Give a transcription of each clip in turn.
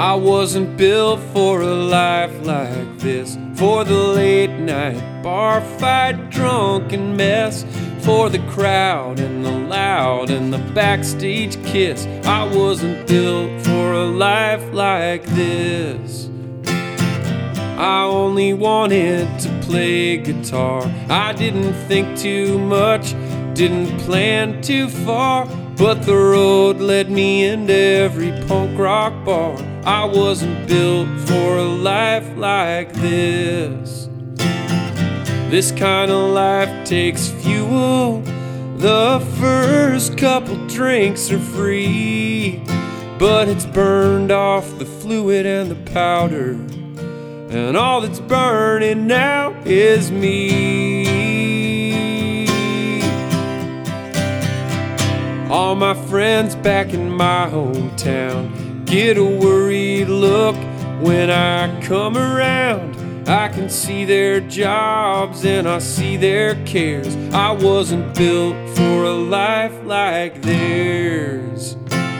I wasn't built for a life like this, for the late night bar fight, drunken mess, for the crowd and the loud and the backstage kiss. I wasn't built for a life like this. I only wanted to play guitar. I didn't think too much, didn't plan too far, but the road led me into every punk rock bar. I wasn't built for a life like this. This kind of life takes fuel. The first couple drinks are free, but it's burned off the fluid and the powder, and all that's burning now is me. All my friends back in my hometown get a worried look when I come around. I can see their jobs and I see their cares. I wasn't built for a life like theirs.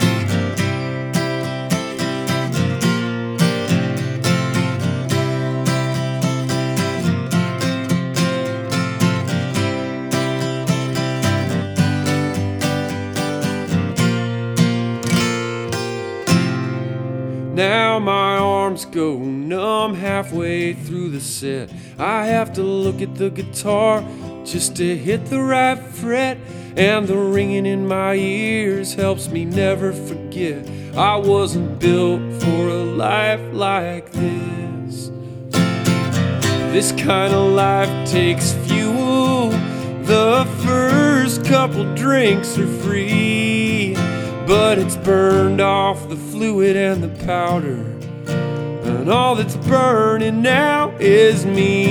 Now my arms go numb halfway through the set. I have to look at the guitar just to hit the right fret, and the ringing in my ears helps me never forget. I wasn't built for a life like this. This kind of life takes fuel. The first couple drinks are free, but it's burned off the fluid and the powder, and all that's burning now is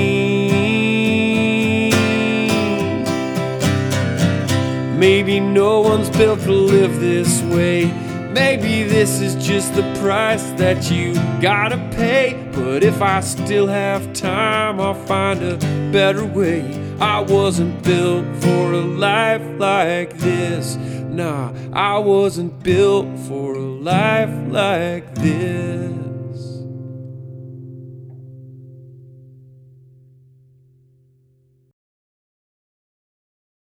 me. Maybe no one's built to live this way. Maybe this is just the price that you gotta pay. But if I still have time, I'll find a better way. I wasn't built for a life like this. Nah, I wasn't built for a life like this.